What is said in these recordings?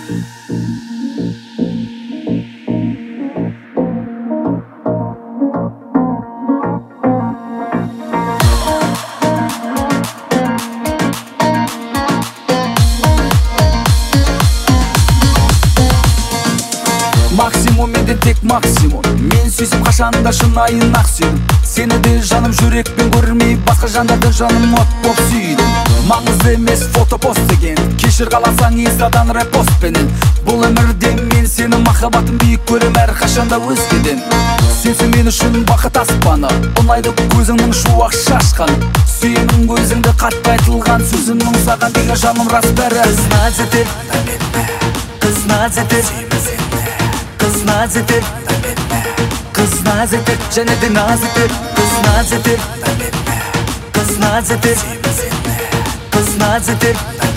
Максимум менде тек максимум. Мен сүйсем кашанда шынайын ак сүйдүм. Сени де жаным жүрекпен көрмей, башка жандарды жаным от боп сүйдүм. Маңызды эмес фото пост деген, кешир кааласаң инстадан репост менен. Бул өмүрдө мен сени махаббатым бийик көрөм ар кашанда өзгеден. Сенсиң мен үчүн бакыт аспаны, унайды көзүңнүн шуак шашканы. Сүйөнүм көзүңдө катты айтылган сөзүмнүң сага деген жаным рас бери. Кыз этеп, кыз этеп, кыз этеп, кыз этеп, және де наз этеп, кыз этеп, кыз этеп, кыз этеп.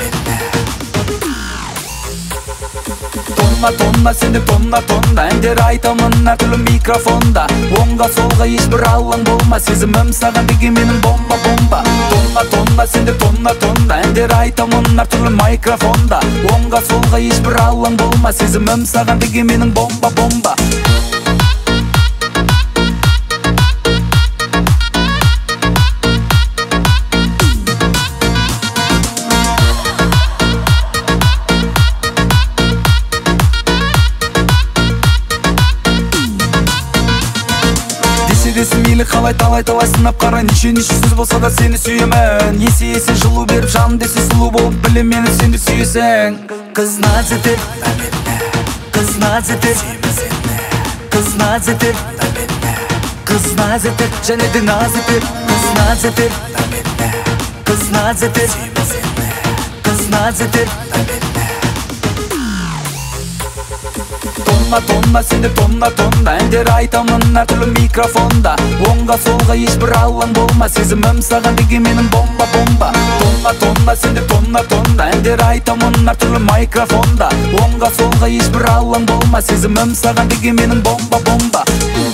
Тонна сенде тонна әндер айтамын ар түрлүү микрофонда. Оңга солга эч бир аллаң болма, сезимим сага деген менин бомба. Тонна сенде тонна әндер айтамын ар түрлүү микрофонда. Оңга солга эч бир аллаң болма, сезимим сага деген менин бомба. Мейлі қалай талай сынап қара, неше сөз болса да сені сүйемін. Есе жылу беріп жаным десе сұлу болып, білем мені сенді сүйесің. Кыз наз етер, кыз наз етер, кыз наз етер, кыз наз етер, және де наз етер, кыз наз етер, кыз наз етер, кыз наз етер. Тонна сенде тонна әндер айтамын ар түрлүү микрофонда. Оңга солга эч бир аллаң болма, сезимим сага деген менин бомба. Тонна сенде тонна әндер айтамын ар түрлүү микрофонда. Оңга солга эч бир аллаң болма, сезимим сага деген менин бомба.